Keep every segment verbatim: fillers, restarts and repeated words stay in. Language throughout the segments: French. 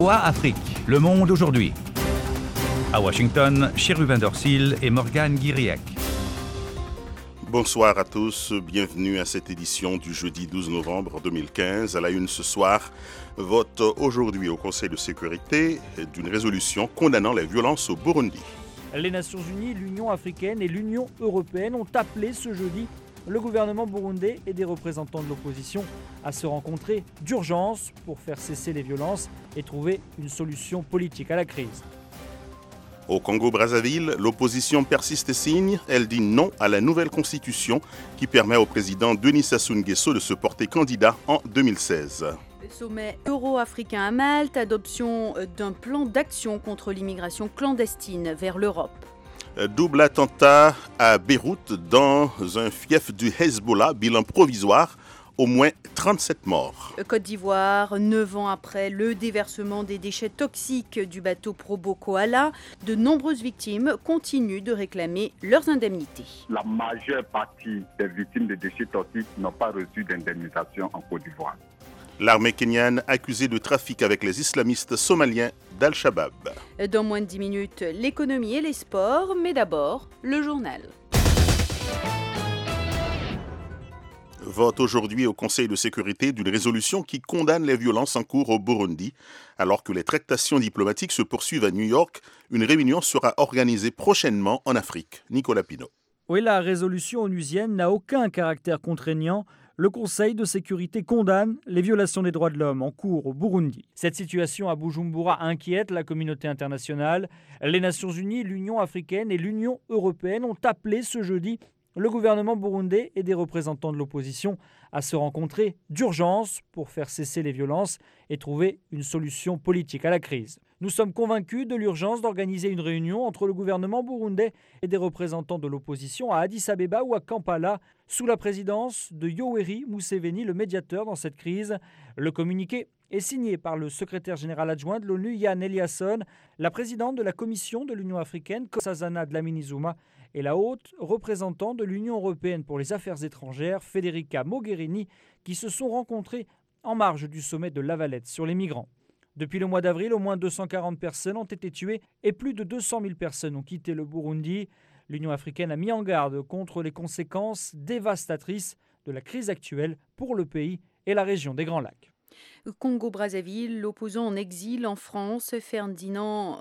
O A Afrique, le monde aujourd'hui. À Washington, Chérubin Dorsil et Morgane Guiriac. Bonsoir à tous, bienvenue à cette édition du jeudi douze novembre deux mille quinze. À la une ce soir, vote aujourd'hui au Conseil de sécurité d'une résolution condamnant les violences au Burundi. Les Nations Unies, l'Union africaine et l'Union européenne ont appelé ce jeudi le gouvernement burundais et des représentants de l'opposition à se rencontrer d'urgence pour faire cesser les violences et trouver une solution politique à la crise. Au Congo-Brazzaville, l'opposition persiste et signe. Elle dit non à la nouvelle constitution qui permet au président Denis Sassou Nguesso de se porter candidat en deux mille seize. Sommet euro-africain à Malte, adoption d'un plan d'action contre l'immigration clandestine vers l'Europe. Double attentat à Beyrouth dans un fief du Hezbollah, bilan provisoire, au moins trente-sept morts. Côte d'Ivoire, neuf ans après le déversement des déchets toxiques du bateau Probo Koala, de nombreuses victimes continuent de réclamer leurs indemnités. La majeure partie des victimes des déchets toxiques n'ont pas reçu d'indemnisation en Côte d'Ivoire. L'armée kenyane accusée de trafic avec les islamistes somaliens d'Al-Shabaab. Dans moins de dix minutes, l'économie et les sports, mais d'abord, le journal. Vote aujourd'hui au Conseil de sécurité d'une résolution qui condamne les violences en cours au Burundi. Alors que les tractations diplomatiques se poursuivent à New York, une réunion sera organisée prochainement en Afrique. Nicolas Pinault. Oui, la résolution onusienne n'a aucun caractère contraignant. Le Conseil de sécurité condamne les violations des droits de l'homme en cours au Burundi. Cette situation à Bujumbura inquiète la communauté internationale. Les Nations Unies, l'Union africaine et l'Union européenne ont appelé ce jeudi le gouvernement burundais et des représentants de l'opposition à se rencontrer d'urgence pour faire cesser les violences et trouver une solution politique à la crise. Nous sommes convaincus de l'urgence d'organiser une réunion entre le gouvernement burundais et des représentants de l'opposition à Addis Abeba ou à Kampala, sous la présidence de Yoweri Museveni, le médiateur dans cette crise. Le communiqué est signé par le secrétaire général adjoint de l'ONU, Jan Eliasson, la présidente de la Commission de l'Union africaine, Nkosazana Dlamini-Zuma, et la haute représentante de l'Union européenne pour les affaires étrangères, Federica Mogherini, qui se sont rencontrés en marge du sommet de La Valette sur les migrants. Depuis le mois d'avril, au moins deux cent quarante personnes ont été tuées et plus de deux cent mille personnes ont quitté le Burundi. L'Union africaine a mis en garde contre les conséquences dévastatrices de la crise actuelle pour le pays et la région des Grands Lacs. Congo-Brazzaville, l'opposant en exil en France, Ferdinand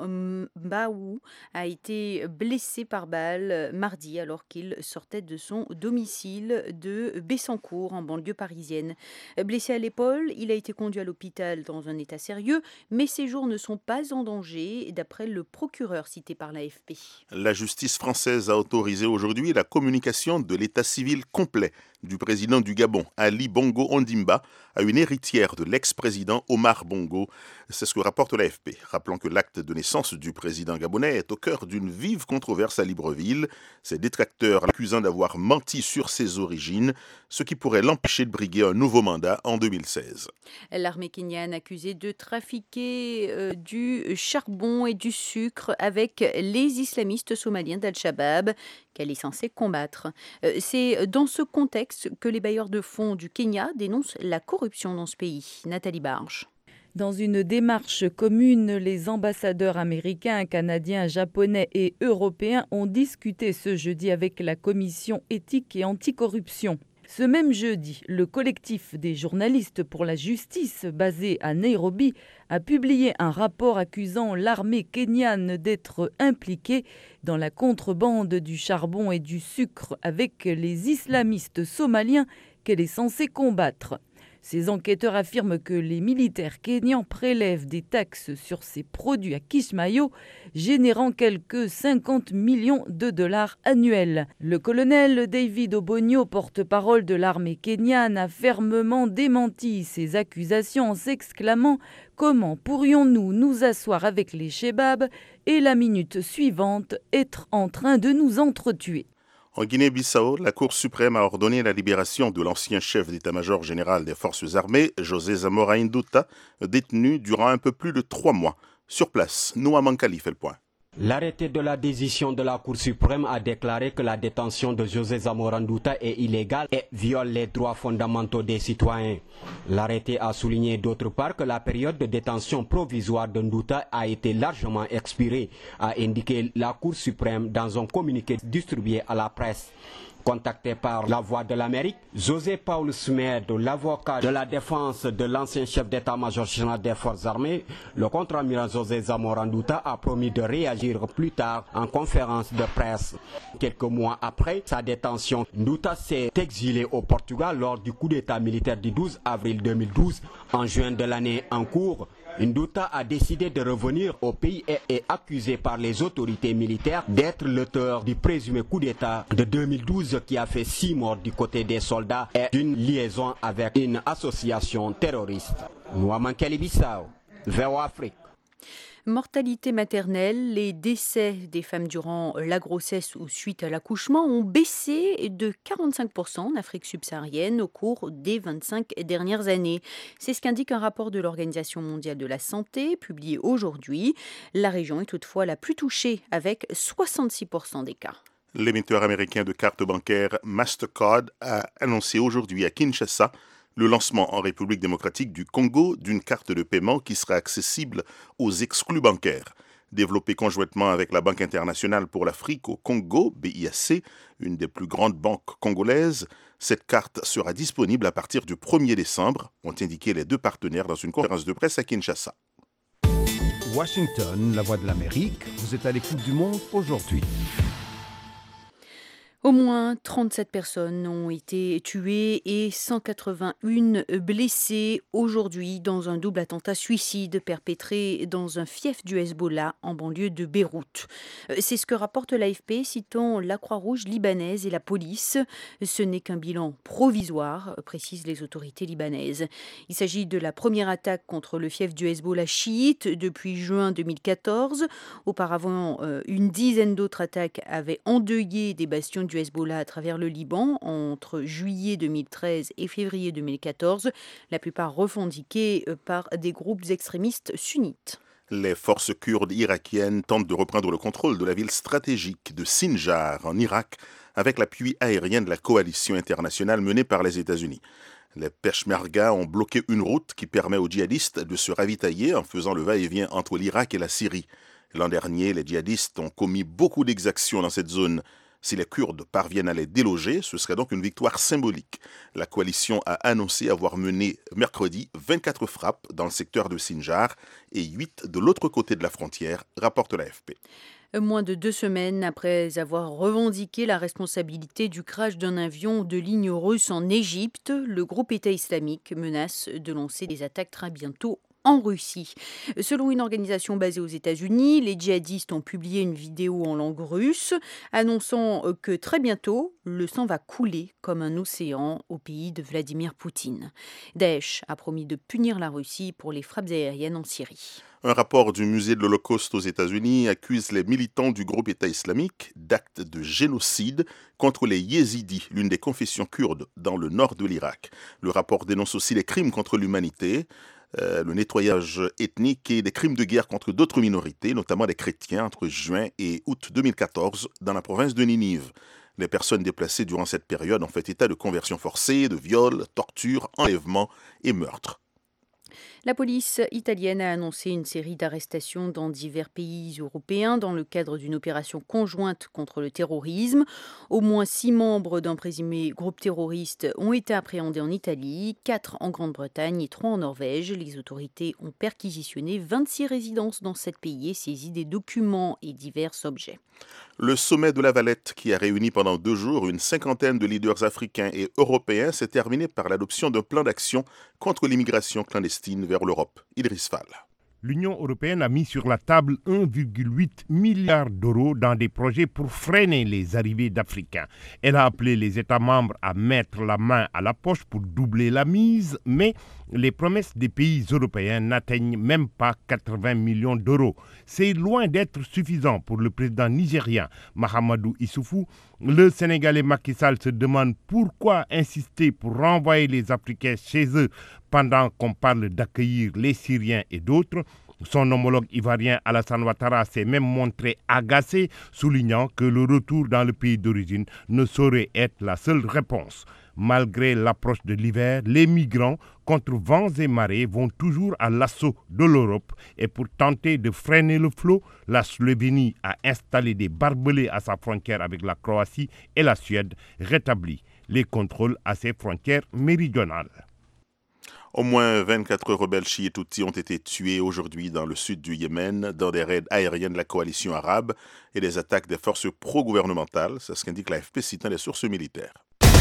Mbaou, a été blessé par balle mardi alors qu'il sortait de son domicile de Bessancourt en banlieue parisienne. Blessé à l'épaule, il a été conduit à l'hôpital dans un état sérieux, mais ses jours ne sont pas en danger, d'après le procureur cité par l'A F P. La justice française a autorisé aujourd'hui la communication de l'état civil complet du président du Gabon, Ali Bongo Ondimba, à une héritière de l'ex-président Omar Bongo. C'est ce que rapporte l'A F P. Rappelons que l'acte de naissance du président gabonais est au cœur d'une vive controverse à Libreville. Ses détracteurs l'accusant d'avoir menti sur ses origines, ce qui pourrait l'empêcher de briguer un nouveau mandat en deux mille seize. L'armée kenyane accusée de trafiquer euh, du charbon et du sucre avec les islamistes somaliens d'Al-Shabaab qu'elle est censée combattre. Euh, c'est dans ce contexte que les bailleurs de fonds du Kenya dénoncent la corruption dans ce pays. Nathalie Barge. Dans une démarche commune, les ambassadeurs américains, canadiens, japonais et européens ont discuté ce jeudi avec la Commission éthique et anticorruption. Ce même jeudi, le collectif des journalistes pour la justice, basé à Nairobi, a publié un rapport accusant l'armée kenyane d'être impliquée dans la contrebande du charbon et du sucre avec les islamistes somaliens qu'elle est censée combattre. Ces enquêteurs affirment que les militaires kenyans prélèvent des taxes sur ces produits à Kismayo, générant quelques cinquante millions de dollars annuels. Le colonel David Obonyo, porte-parole de l'armée kenyane, a fermement démenti ces accusations en s'exclamant « Comment pourrions-nous nous asseoir avec les Chebabs et la minute suivante être en train de nous entretuer ?» En Guinée-Bissau, la Cour suprême a ordonné la libération de l'ancien chef d'état-major général des forces armées, José Zamora Induta, détenu durant un peu plus de trois mois. Sur place, Noah Mankali fait le point. L'arrêté de la décision de la Cour suprême a déclaré que la détention de José Zamora Nduta est illégale et viole les droits fondamentaux des citoyens. L'arrêté a souligné d'autre part que la période de détention provisoire de Nduta a été largement expirée, a indiqué la Cour suprême dans un communiqué distribué à la presse. Contacté par La Voix de l'Amérique, José Paulo Semedo, l'avocat de la défense de l'ancien chef d'état-major général des forces armées, le contre-amiral José Zamora Nduta a promis de réagir plus tard en conférence de presse. Quelques mois après sa détention, Nduta s'est exilé au Portugal lors du coup d'état militaire du douze avril deux mille douze. En juin de l'année en cours, Nduta a décidé de revenir au pays et est accusé par les autorités militaires d'être l'auteur du présumé coup d'état de deux mille douze qui a fait six morts du côté des soldats et d'une liaison avec une association terroriste. Nouamankeli Bissau, V O Afrique. Mortalité maternelle, les décès des femmes durant la grossesse ou suite à l'accouchement ont baissé de quarante-cinq pour cent en Afrique subsaharienne au cours des vingt-cinq dernières années. C'est ce qu'indique un rapport de l'Organisation mondiale de la santé publié aujourd'hui. La région est toutefois la plus touchée avec soixante-six pour cent des cas. L'émetteur américain de cartes bancaires Mastercard a annoncé aujourd'hui à Kinshasa le lancement en République démocratique du Congo d'une carte de paiement qui sera accessible aux exclus bancaires. Développée conjointement avec la Banque internationale pour l'Afrique au Congo, B I A C, une des plus grandes banques congolaises, cette carte sera disponible à partir du premier décembre, ont indiqué les deux partenaires dans une conférence de presse à Kinshasa. Washington, la voix de l'Amérique, vous êtes à l'écoute du monde aujourd'hui. Au moins trente-sept personnes ont été tuées et cent quatre-vingt-un blessées aujourd'hui dans un double attentat suicide perpétré dans un fief du Hezbollah en banlieue de Beyrouth. C'est ce que rapporte l'A F P citant la Croix-Rouge libanaise et la police. Ce n'est qu'un bilan provisoire, précisent les autorités libanaises. Il s'agit de la première attaque contre le fief du Hezbollah chiite depuis juin deux mille quatorze. Auparavant, une dizaine d'autres attaques avaient endeuillé des bastions du Hezbollah à travers le Liban entre juillet deux mille treize et février deux mille quatorze, la plupart revendiquées par des groupes extrémistes sunnites. Les forces kurdes irakiennes tentent de reprendre le contrôle de la ville stratégique de Sinjar en Irak avec l'appui aérien de la coalition internationale menée par les États-Unis. Les Peshmerga ont bloqué une route qui permet aux djihadistes de se ravitailler en faisant le va-et-vient entre l'Irak et la Syrie. L'an dernier, les djihadistes ont commis beaucoup d'exactions dans cette zone. Si les Kurdes parviennent à les déloger, ce serait donc une victoire symbolique. La coalition a annoncé avoir mené mercredi vingt-quatre frappes dans le secteur de Sinjar et huit de l'autre côté de la frontière, rapporte l'A F P. Moins de deux semaines après avoir revendiqué la responsabilité du crash d'un avion de ligne russe en Égypte, le groupe État islamique menace de lancer des attaques très bientôt en Russie. Selon une organisation basée aux États-Unis, les djihadistes ont publié une vidéo en langue russe annonçant que très bientôt, le sang va couler comme un océan au pays de Vladimir Poutine. Daesh a promis de punir la Russie pour les frappes aériennes en Syrie. Un rapport du musée de l'Holocauste aux États-Unis accuse les militants du groupe État islamique d'actes de génocide contre les Yézidis, l'une des confessions kurdes dans le nord de l'Irak. Le rapport dénonce aussi les crimes contre l'humanité, Euh, le nettoyage ethnique et des crimes de guerre contre d'autres minorités, notamment des chrétiens, entre juin et août deux mille quatorze, dans la province de Ninive. Les personnes déplacées durant cette période ont fait état de conversions forcées, de viols, tortures, enlèvements et meurtres. La police italienne a annoncé une série d'arrestations dans divers pays européens dans le cadre d'une opération conjointe contre le terrorisme. Au moins six membres d'un présumé groupe terroriste ont été appréhendés en Italie, quatre en Grande-Bretagne et trois en Norvège. Les autorités ont perquisitionné vingt-six résidences dans sept pays et saisi des documents et divers objets. Le sommet de La Valette, qui a réuni pendant deux jours une cinquantaine de leaders africains et européens, s'est terminé par l'adoption d'un plan d'action contre l'immigration clandestine vers l'Europe. Idriss Fall. L'Union européenne a mis sur la table un virgule huit milliard d'euros dans des projets pour freiner les arrivées d'Africains. Elle a appelé les États membres à mettre la main à la poche pour doubler la mise, mais les promesses des pays européens n'atteignent même pas quatre-vingts millions d'euros. C'est loin d'être suffisant pour le président nigérien Mahamadou Issoufou. Le Sénégalais Macky Sall se demande pourquoi insister pour renvoyer les Africains chez eux pendant qu'on parle d'accueillir les Syriens et d'autres. Son homologue ivoirien Alassane Ouattara s'est même montré agacé, soulignant que le retour dans le pays d'origine ne saurait être la seule réponse. Malgré l'approche de l'hiver, les migrants, contre vents et marées, vont toujours à l'assaut de l'Europe. Et pour tenter de freiner le flot, la Slovénie a installé des barbelés à sa frontière avec la Croatie et la Suède, rétablit les contrôles à ses frontières méridionales. Au moins vingt-quatre rebelles chiites houthis ont été tués aujourd'hui dans le sud du Yémen dans des raids aériens de la coalition arabe et des attaques des forces pro-gouvernementales. C'est ce qu'indique l'A F P citant les sources militaires.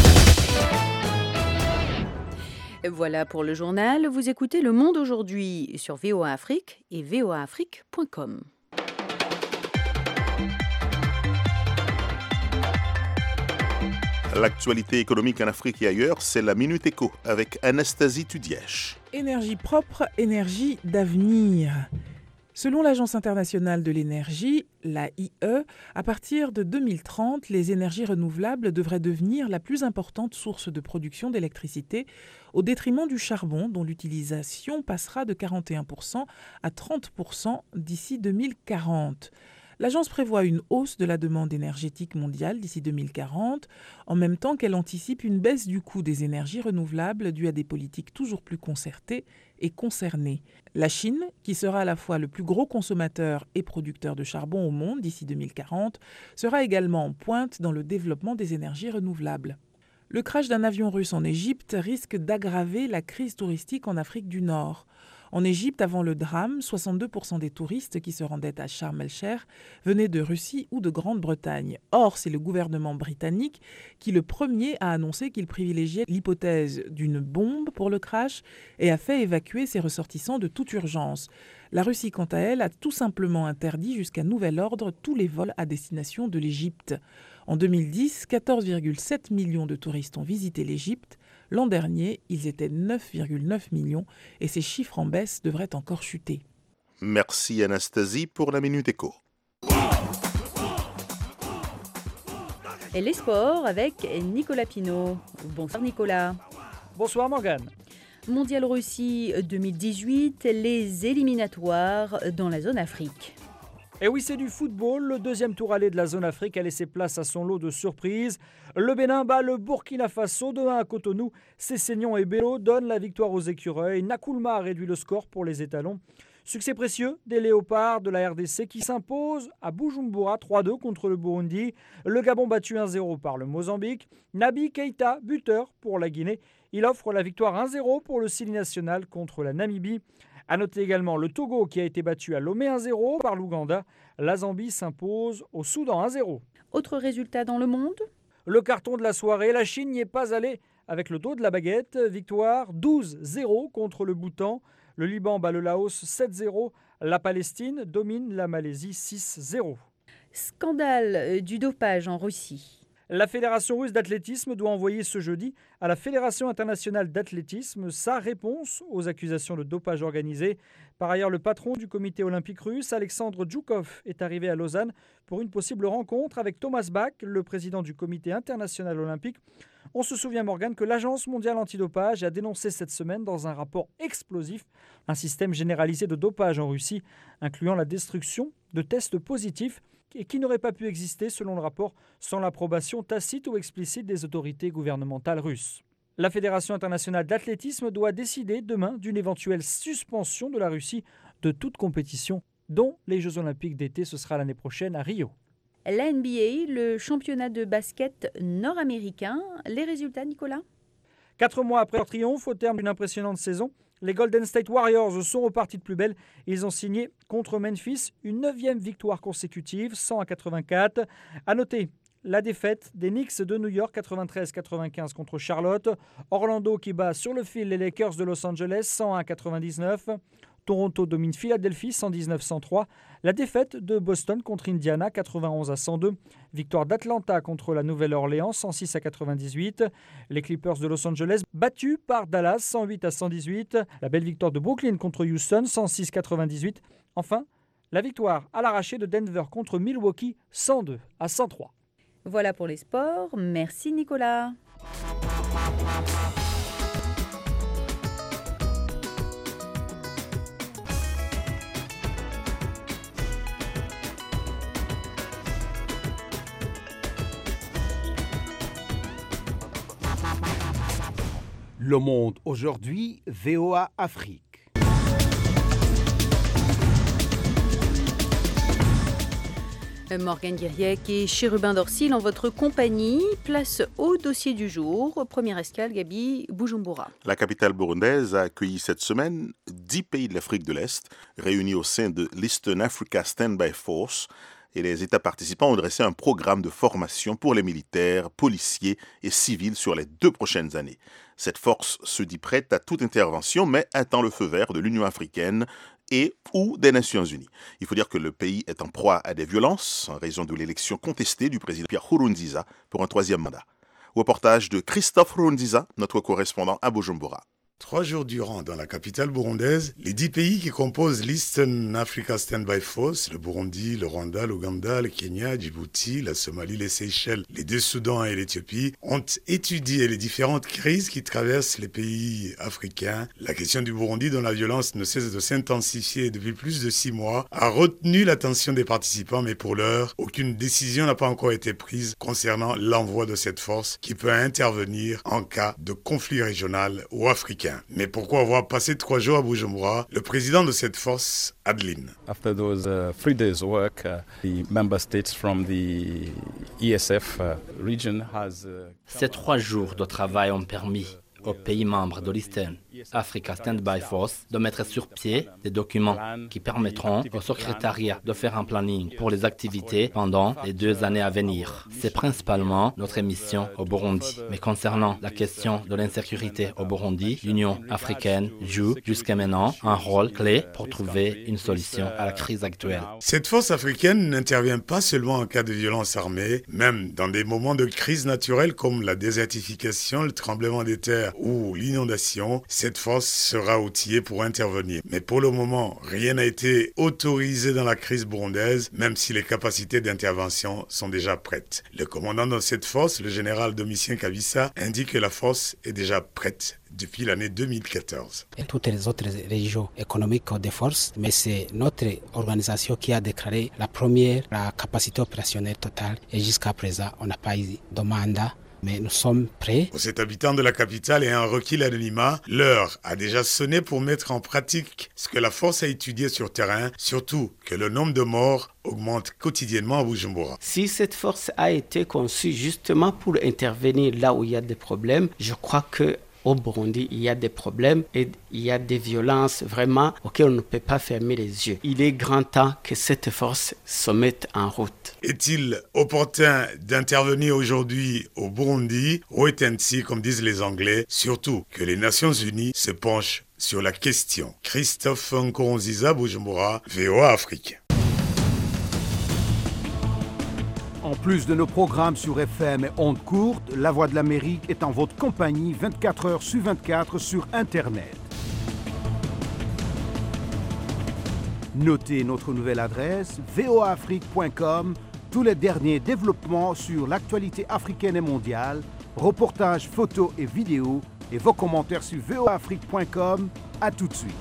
Voilà pour le journal. Vous écoutez Le Monde aujourd'hui sur V O A Afrique et v o a afrique point com. L'actualité économique en Afrique et ailleurs, c'est la Minute Éco avec Anastasie Tudièche. Énergie propre, énergie d'avenir. Selon l'Agence internationale de l'énergie, l'A I E, à partir de deux mille trente, les énergies renouvelables devraient devenir la plus importante source de production d'électricité, au détriment du charbon, dont l'utilisation passera de quarante et un pour cent à trente pour cent d'ici deux mille quarante. L'agence prévoit une hausse de la demande énergétique mondiale d'ici deux mille quarante, en même temps qu'elle anticipe une baisse du coût des énergies renouvelables due à des politiques toujours plus concertées et concernées. La Chine, qui sera à la fois le plus gros consommateur et producteur de charbon au monde d'ici deux mille quarante, sera également en pointe dans le développement des énergies renouvelables. Le crash d'un avion russe en Égypte risque d'aggraver la crise touristique en Afrique du Nord. En Égypte, avant le drame, soixante-deux pour cent des touristes qui se rendaient à Sharm el-Sheikh venaient de Russie ou de Grande-Bretagne. Or, c'est le gouvernement britannique qui, le premier, a annoncé qu'il privilégiait l'hypothèse d'une bombe pour le crash et a fait évacuer ses ressortissants de toute urgence. La Russie, quant à elle, a tout simplement interdit jusqu'à nouvel ordre tous les vols à destination de l'Égypte. En deux mille dix, quatorze virgule sept millions de touristes ont visité l'Égypte. L'an dernier, ils étaient neuf virgule neuf millions et ces chiffres en baisse devraient encore chuter. Merci Anastasie pour la Minute Éco. Et les sports avec Nicolas Pinault. Bonsoir Nicolas. Bonsoir Morgane. Mondial Russie deux mille dix-huit, les éliminatoires dans la zone Afrique. Et oui, c'est du football. Le deuxième tour aller de la zone Afrique a laissé place à son lot de surprises. Le Bénin bat le Burkina Faso deux un à Cotonou. Cessignon et Bello donnent la victoire aux écureuils. Nakoulma a réduit le score pour les étalons. Succès précieux des Léopards de la R D C qui s'imposent à Bujumbura trois deux contre le Burundi. Le Gabon battu un zéro par le Mozambique. Naby Keïta, buteur pour la Guinée. Il offre la victoire un zéro pour le Sili national contre la Namibie. A noter également le Togo qui a été battu à Lomé un zéro par l'Ouganda. La Zambie s'impose au Soudan un zéro. Autre résultat dans le monde ? Le carton de la soirée, la Chine n'y est pas allée avec le dos de la baguette. Victoire douze zéro contre le Bhoutan. Le Liban bat le Laos sept zéro. La Palestine domine la Malaisie six zéro. Scandale du dopage en Russie. La Fédération russe d'athlétisme doit envoyer ce jeudi à la Fédération internationale d'athlétisme sa réponse aux accusations de dopage organisé. Par ailleurs, le patron du comité olympique russe, Alexandre Djoukov, est arrivé à Lausanne pour une possible rencontre avec Thomas Bach, le président du comité international olympique. On se souvient, Morgane, que l'Agence mondiale antidopage a dénoncé cette semaine dans un rapport explosif un système généralisé de dopage en Russie, incluant la destruction de tests positifs et qui n'aurait pas pu exister, selon le rapport, sans l'approbation tacite ou explicite des autorités gouvernementales russes. La Fédération internationale d'athlétisme doit décider demain d'une éventuelle suspension de la Russie de toute compétition, dont les Jeux olympiques d'été, ce sera l'année prochaine à Rio. La N B A, le championnat de basket nord-américain, les résultats, Nicolas ? Quatre mois après leur triomphe, au terme d'une impressionnante saison, les Golden State Warriors sont repartis de plus belle. Ils ont signé contre Memphis une neuvième victoire consécutive, cent à quatre-vingt-quatre. À noter la défaite des Knicks de New York, quatre-vingt-treize à quatre-vingt-quinze contre Charlotte. Orlando qui bat sur le fil les Lakers de Los Angeles, cent un à quatre-vingt-dix-neuf. Toronto domine Philadelphie, cent dix-neuf à cent trois. La défaite de Boston contre Indiana, quatre-vingt-onze à cent deux. Victoire d'Atlanta contre la Nouvelle-Orléans, cent six à quatre-vingt-dix-huit. Les Clippers de Los Angeles battus par Dallas, cent huit à cent dix-huit. La belle victoire de Brooklyn contre Houston, cent six à quatre-vingt-dix-huit. Enfin, la victoire à l'arraché de Denver contre Milwaukee, cent deux à cent trois. Voilà pour les sports. Merci Nicolas. Le Monde aujourd'hui, V O A Afrique. Morgane Guiriec et Chérubin Dorsil en votre compagnie. Place au dossier du jour. Première escale, Gabi, Bujumbura. La capitale burundaise a accueilli cette semaine dix pays de l'Afrique de l'Est réunis au sein de l'Eastern Africa Standby Force. Et les États participants ont dressé un programme de formation pour les militaires, policiers et civils sur les deux prochaines années. Cette force se dit prête à toute intervention, mais attend le feu vert de l'Union africaine et ou des Nations Unies. Il faut dire que le pays est en proie à des violences en raison de l'élection contestée du président Pierre Nkurunziza pour un troisième mandat. Reportage de Christophe Nkurunziza, notre correspondant à Bujumbura. Trois jours durant, dans la capitale burundaise, les dix pays qui composent l'Eastern Africa Standby Force, le Burundi, le Rwanda, l'Ouganda, le Kenya, Djibouti, la Somalie, les Seychelles, les deux Soudans et l'Éthiopie, ont étudié les différentes crises qui traversent les pays africains. La question du Burundi, dont la violence ne cesse de s'intensifier depuis plus de six mois, a retenu l'attention des participants, mais pour l'heure, aucune décision n'a pas encore été prise concernant l'envoi de cette force qui peut intervenir en cas de conflit régional ou africain. Mais pourquoi avoir passé trois jours à Bujumbura? Le président de cette force, Adeline. After those uh, three days work, uh, the member states from the E S F uh, region has. Uh, Ces trois jours de travail ont permis aux pays membres de l'Eastern Africa Standby Force de mettre sur pied des documents qui permettront au secrétariat de faire un planning pour les activités pendant les deux années à venir. C'est principalement notre mission au Burundi. Mais concernant la question de l'insécurité au Burundi, l'Union africaine joue jusqu'à maintenant un rôle clé pour trouver une solution à la crise actuelle. Cette force africaine n'intervient pas seulement en cas de violence armée, même dans des moments de crise naturelle comme la désertification, le tremblement de terre ou l'inondation. Cette force sera outillée pour intervenir. Mais pour le moment, rien n'a été autorisé dans la crise burundaise, même si les capacités d'intervention sont déjà prêtes. Le commandant de cette force, le général Domitien Kabissa, indique que la force est déjà prête depuis l'année deux mille quatorze. Et toutes les autres régions économiques des forces, mais c'est notre organisation qui a déclaré la première, la capacité opérationnelle totale. Et jusqu'à présent, on n'a pas eu de mandat. Mais nous sommes prêts. Pour cet habitant de la capitale et un requis l'anonymat, l'heure a déjà sonné pour mettre en pratique ce que la force a étudié sur terrain, surtout que le nombre de morts augmente quotidiennement à Bujumbura. Si cette force a été conçue justement pour intervenir là où il y a des problèmes, je crois que au Burundi, il y a des problèmes et il y a des violences vraiment auxquelles on ne peut pas fermer les yeux. Il est grand temps que cette force se mette en route. Est-il opportun d'intervenir aujourd'hui au Burundi, wait and see, comme disent les Anglais, surtout que les Nations Unies se penchent sur la question. Christophe Nkurunziza, Bujumbura, V O A Afrique. En plus de nos programmes sur F M et ondes courtes, La Voix de l'Amérique est en votre compagnie vingt-quatre heures sur vingt-quatre sur Internet. Notez notre nouvelle adresse v o a afrique point com, tous les derniers développements sur l'actualité africaine et mondiale, reportages, photos et vidéos, et vos commentaires sur v o a afrique point com. À tout de suite.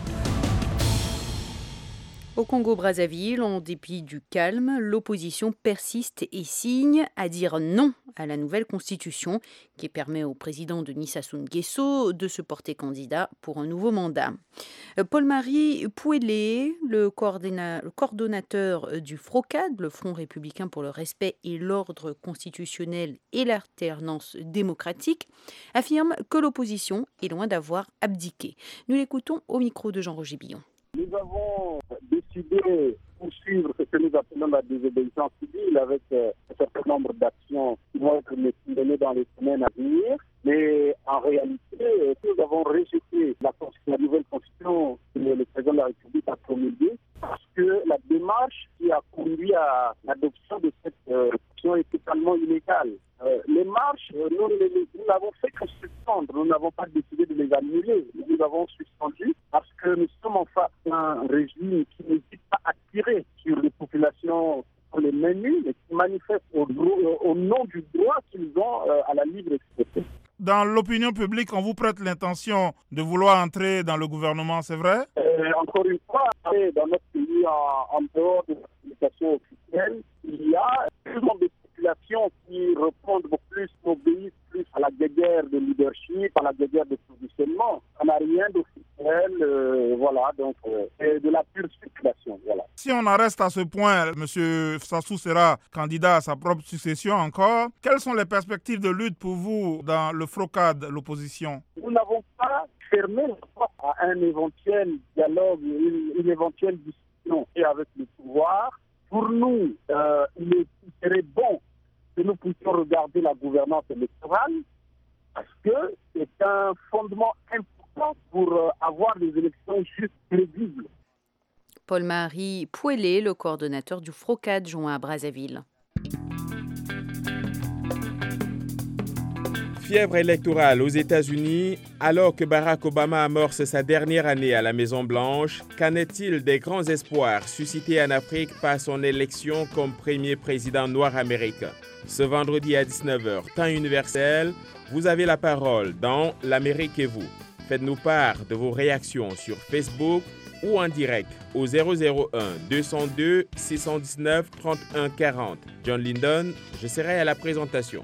Au Congo-Brazzaville, en dépit du calme, l'opposition persiste et signe à dire non à la nouvelle constitution qui permet au président Denis Sassou Nguesso de se porter candidat pour un nouveau mandat. Paul-Marie Pouelé, le, coordonna- le coordonnateur du FROCAD, le Front républicain pour le respect et l'ordre constitutionnel et l'alternance démocratique, affirme que l'opposition est loin d'avoir abdiqué. Nous l'écoutons au micro de Jean-Roger Billon. Nous avons décidé de poursuivre ce que nous appelons la désobéissance civile avec euh, un certain nombre d'actions qui vont être menées dans les semaines à venir. Mais en réalité, euh, nous avons rejeté la, la nouvelle constitution que le président de la République a promulguée parce que la démarche qui a conduit à l'adoption de cette euh, constitution est totalement illégale. Euh, les marches, euh, nous, nous, nous n'avons fait que suspendre, nous n'avons pas décidé de les annuler. Nous avons suspendu parce que nous sommes en face d'un régime qui n'hésite pas à tirer sur les populations pour les menus, mais qui manifestent au, au nom du droit qu'ils ont euh, à la libre expression. Dans l'opinion publique, on vous prête l'intention de vouloir entrer dans le gouvernement, c'est vrai? euh, Encore une fois, dans notre pays, en, en dehors de la communication officielle, il y a plus de populations qui répondent beaucoup plus, obéissent plus plus à la guerre de leadership, à la guerre de positionnement. Ça n'a rien d'officiel, euh, voilà, donc euh, c'est de la pure spéculation, voilà. Si on en reste à ce point, M. Sassou sera candidat à sa propre succession encore. Quelles sont les perspectives de lutte pour vous dans le FROCAD, l'opposition? Nous n'avons pas fermé la porte à un éventuel dialogue, une, une éventuelle discussion avec le pouvoir. Pour nous, euh, il serait bon que nous puissions regarder la gouvernance électorale parce que c'est un fondement important pour euh, avoir des élections justes et crédibles. Paul-Marie Pouellet, le coordonnateur du FROCAD, joint à Brazzaville. Fièvre électorale aux États-Unis, alors que Barack Obama amorce sa dernière année à la Maison-Blanche, qu'en est-il des grands espoirs suscités en Afrique par son élection comme premier président noir américain? Ce vendredi à dix-neuf heures, temps universel, vous avez la parole dans L'Amérique et vous. Faites-nous part de vos réactions sur Facebook ou en direct au zéro zéro un deux zéro deux six un neuf trente et un quarante. John Lyndon, je serai à la présentation.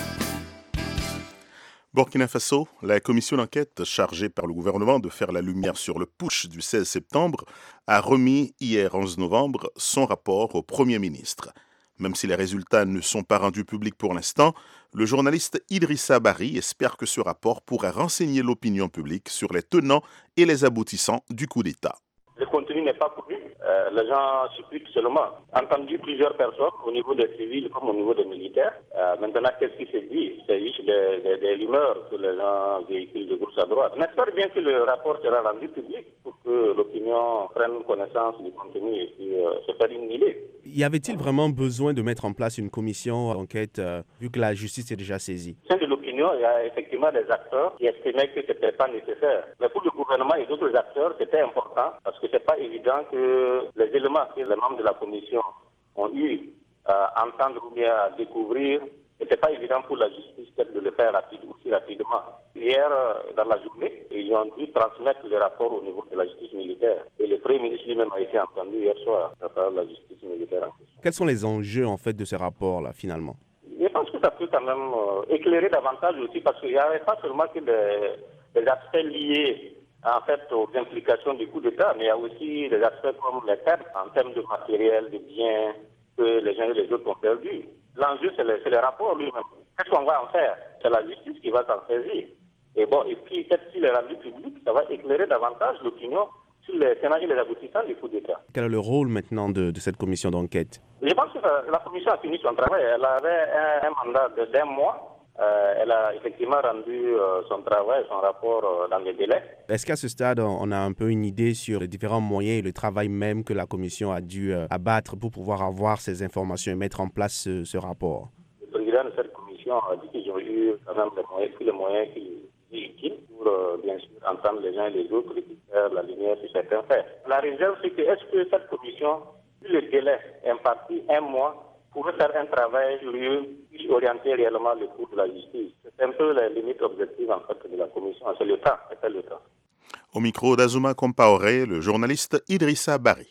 Burkina Faso, la commission d'enquête chargée par le gouvernement de faire la lumière sur le putsch du seize septembre a remis hier onze novembre son rapport au Premier ministre. Même si les résultats ne sont pas rendus publics pour l'instant, le journaliste Idrissa Bari espère que ce rapport pourra renseigner l'opinion publique sur les tenants et les aboutissants du coup d'État. Le contenu n'est pas connu. Euh, les gens supputent seulement. Entendu plusieurs personnes, au niveau des civils comme au niveau des militaires. Euh, maintenant, qu'est-ce qui se dit? C'est juste des, des, des rumeurs que les gens véhiculent de gauche à droite. On espère bien que le rapport sera rendu public pour que l'opinion prenne connaissance du contenu et puis euh, se faire une idée. Y avait-il vraiment besoin de mettre en place une commission d'enquête euh, vu que la justice est déjà saisie? Au sein de l'opinion, il y a effectivement des acteurs qui estimaient que ce n'était pas nécessaire. Mais pour le gouvernement et d'autres acteurs, c'était important parce que ce n'est pas évident que les éléments que les membres de la commission ont eu à entendre ou bien à découvrir, ce n'était pas évident pour la justice peut-être de le faire rapide, aussi rapidement. Hier, dans la journée, ils ont dû transmettre le rapport au niveau de la justice militaire. Et le Premier ministre lui-même a été entendu hier soir par la justice militaire. Quels sont les enjeux en fait de ce rapport-là finalement? Je pense que ça peut quand même euh, éclairer davantage aussi parce qu'il n'y avait pas seulement que des, des aspects liés en fait aux implications du coup d'État, mais il y a aussi des aspects comme les pertes en termes de matériel, de biens que les uns et les autres ont perdus. L'enjeu, c'est le, c'est le rapport lui-même. Qu'est-ce qu'on va en faire? C'est la justice qui va s'en saisir. Et bon, et puis peut-être s'il est rendu public, ça va éclairer davantage l'opinion sur les scénarios et les aboutissants du coup d'État. Quel est le rôle maintenant de, de cette commission d'enquête? Je pense que la, la commission a fini son travail. Elle avait un, un mandat de d'un mois. Euh, elle a effectivement rendu euh, son travail, son rapport euh, dans les délais. Est-ce qu'à ce stade, on a un peu une idée sur les différents moyens et le travail même que la commission a dû euh, abattre pour pouvoir avoir ces informations et mettre en place ce, ce rapport? Le président de cette commission a dit qu'ils ont eu quand même les moyens, tous les moyens qui utiles pour euh, bien sûr entendre les uns et les autres et faire la lumière sur certains faits. La réserve, c'est que est-ce que cette commission, sur le délai imparti, un mois, pourrait faire un travail sérieux qui orienter réellement le cours de la justice. C'est un peu la limite objective en fait de la commission. C'est le temps, c'est le temps. Au micro d'Azuma Compaoré, le journaliste Idrissa Bari.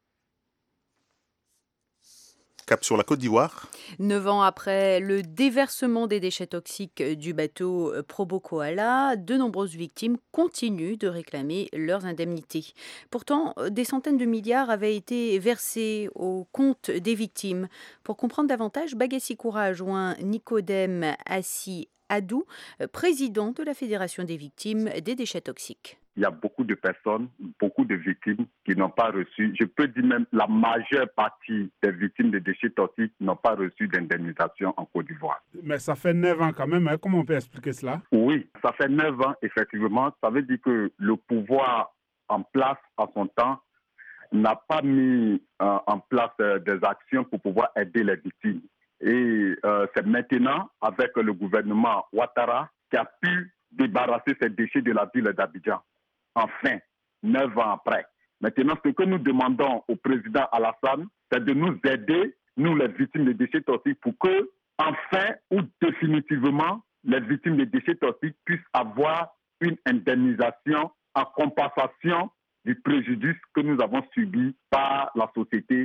Cap sur la Côte d'Ivoire. Neuf ans après le déversement des déchets toxiques du bateau Probo Koala, de nombreuses victimes continuent de réclamer leurs indemnités. Pourtant, des centaines de milliards avaient été versés au compte des victimes. Pour comprendre davantage, Bagassi Koura a joint Nicodème Assi Adou, président de la Fédération des victimes des déchets toxiques. Il y a beaucoup de personnes, beaucoup de victimes qui n'ont pas reçu, je peux dire même la majeure partie des victimes de déchets toxiques n'ont pas reçu d'indemnisation en Côte d'Ivoire. Mais ça fait neuf ans quand même, hein? Comment on peut expliquer cela? Oui, ça fait neuf ans, effectivement. Ça veut dire que le pouvoir en place à son temps n'a pas mis euh, en place euh, des actions pour pouvoir aider les victimes. Et euh, c'est maintenant, avec le gouvernement Ouattara, qui a pu débarrasser ces déchets de la ville d'Abidjan. Enfin, neuf ans après. Maintenant, ce que nous demandons au président Alassane, c'est de nous aider, nous les victimes de déchets toxiques, pour que, enfin ou définitivement, les victimes de déchets toxiques puissent avoir une indemnisation en compensation du préjudice que nous avons subi par la société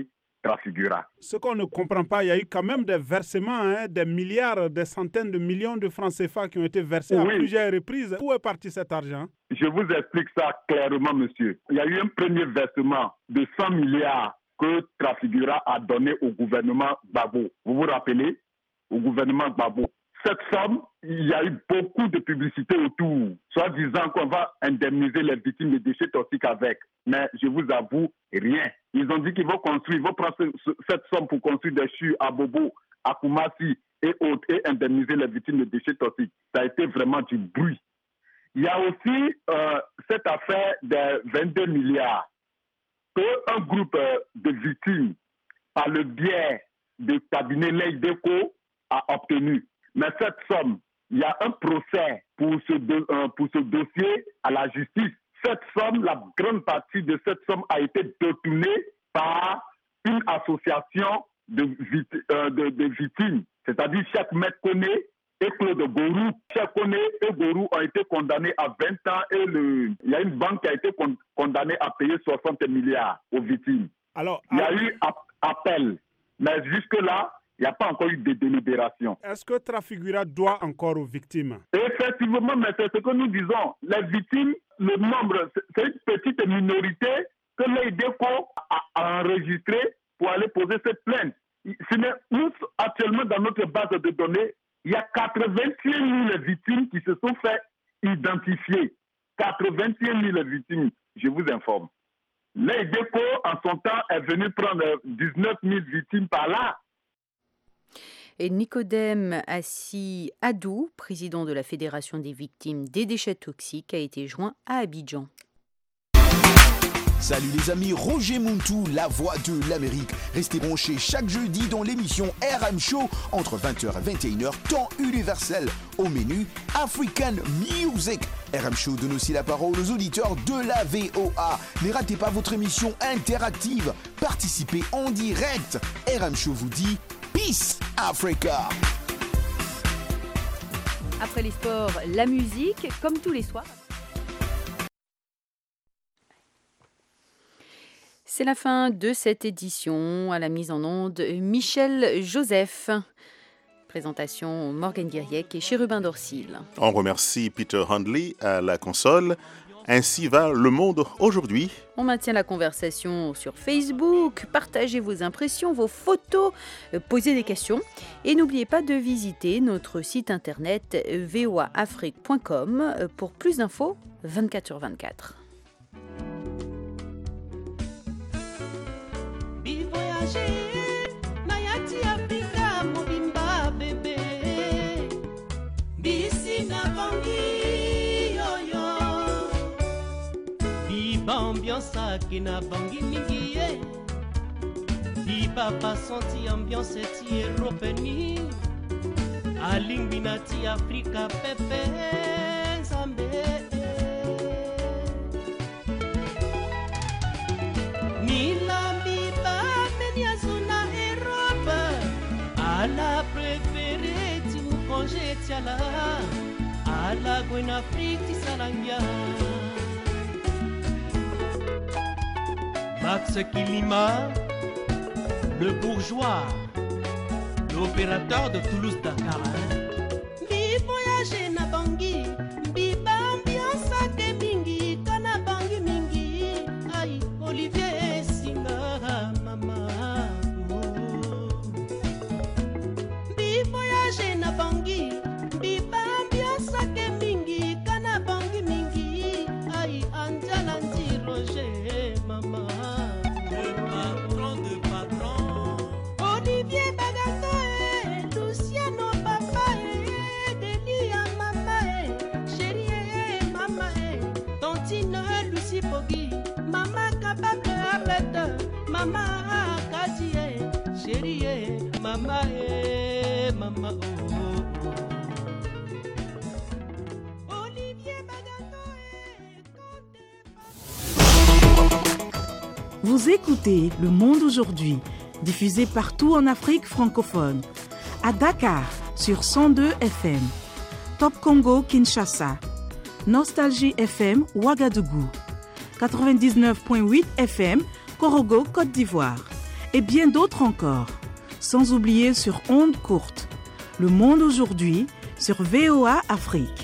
Trafigura. Ce qu'on ne comprend pas, il y a eu quand même des versements, hein, des milliards, des centaines de millions de francs C F A qui ont été versés oui. à plusieurs reprises. Où est parti cet argent? Je vous explique ça clairement, monsieur. Il y a eu un premier versement de cent milliards que Trafigura a donné au gouvernement Gbagbo. Vous vous rappelez? Au gouvernement Gbagbo. Cette somme, il y a eu beaucoup de publicité autour, soit disant qu'on va indemniser les victimes de déchets toxiques avec. Mais je vous avoue, rien. Ils ont dit qu'ils vont construire, ils vont prendre cette somme pour construire des chutes à Bobo, à Koumassi et autres, et indemniser les victimes de déchets toxiques. Ça a été vraiment du bruit. Il y a aussi euh, cette affaire des vingt-deux milliards qu'un groupe de victimes, par le biais du cabinet Leideco, a obtenu. Mais cette somme, il y a un procès pour ce, do, euh, pour ce dossier à la justice. Cette somme, la grande partie de cette somme a été détournée par une association de, euh, de, de victimes, c'est-à-dire Cheikh Maître Koné et Claude Gorou. Cheikh Koné et Gorou ont été condamnés à vingt ans et le, il y a une banque qui a été con, condamnée à payer soixante milliards aux victimes. Alors, il y a alors... eu appel, mais jusque-là, il n'y a pas encore eu de délibération. Est-ce que Trafigura doit encore aux victimes? Effectivement, mais c'est ce que nous disons. Les victimes, le nombre, c'est une petite minorité que l'Eideco a enregistré pour aller poser cette plainte. Nous, actuellement, dans notre base de données, il y a quatre-vingt-huit mille victimes qui se sont fait identifier. quatre-vingt-huit mille victimes, je vous informe. L'Eideco, en son temps, est venu prendre dix-neuf mille victimes par là. Et Nicodème Assi Adou, président de la Fédération des victimes des déchets toxiques, a été joint à Abidjan. Salut les amis, Roger Muntu, la voix de l'Amérique. Restez branchés chaque jeudi dans l'émission R M Show entre vingt heures et vingt et une heures, temps universel. Au menu, African Music. R M Show donne aussi la parole aux auditeurs de la V O A. Ne ratez pas votre émission interactive. Participez en direct. R M Show vous dit Peace Africa. Après les sports, la musique, comme tous les soirs. C'est la fin de cette édition. À la mise en onde, Michel Joseph. Présentation Morgane Guiriec et Chérubin Dorsil. On remercie Peter Handley à la console. Ainsi va le monde aujourd'hui. On maintient la conversation sur Facebook. Partagez vos impressions, vos photos, posez des questions. Et n'oubliez pas de visiter notre site internet v o a afrique point com pour plus d'infos vingt-quatre sur vingt-quatre. Ambiance qui n'a bangi mingi ye Di papa senti ambiance ti européenne Alingbi na ti Afrika pepe Zambe Milambi ba menia zona Europe A la préférée ti mu congé ti ala A la gwen Afrique ti salangia Max Kilima, le bourgeois, l'opérateur de Toulouse-Dakar. Bi voyager na Bangui, bi ambiance ke mingi, kana Bangui mingi. Aïe, Olivier Singa, mama. Bi voyager na Bangui, bi ambiance ke mingi, kana Bangui mingi. Aïe, Anjalandi Roger, mama. Maman capable arrête, maman Kadie, chérie, maman eh, maman oh, oh. Olivier Vous écoutez Le Monde aujourd'hui, diffusé partout en Afrique francophone. À Dakar sur cent deux F M, Top Congo Kinshasa, Nostalgie F M Ouagadougou, quatre-vingt-dix-neuf virgule huit F M, Korogo, Côte d'Ivoire, et bien d'autres encore. Sans oublier sur ondes courtes. Le monde aujourd'hui sur V O A Afrique.